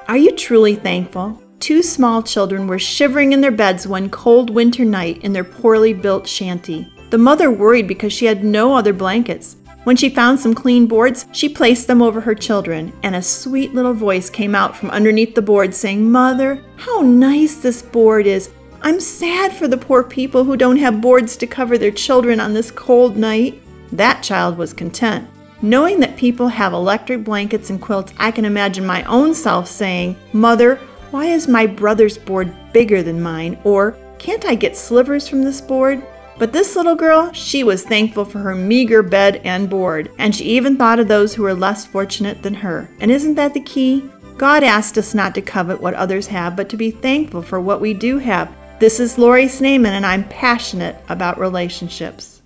Are you truly thankful? 2 small children were shivering in their beds one cold winter night in their poorly built shanty. The mother worried because she had no other blankets. When she found some clean boards, she placed them over her children, and a sweet little voice came out from underneath the board saying, "Mother, how nice this board is. I'm sad for the poor people who don't have boards to cover their children on this cold night." That child was content. Knowing that people have electric blankets and quilts, I can imagine my own self saying, "Mother, why is my brother's board bigger than mine?" Or, "Can't I get slivers from this board?" But this little girl, she was thankful for her meager bed and board, and she even thought of those who were less fortunate than her. And isn't that the key? God asked us not to covet what others have, but to be thankful for what we do have. This is Lori Snaman, and I'm passionate about relationships.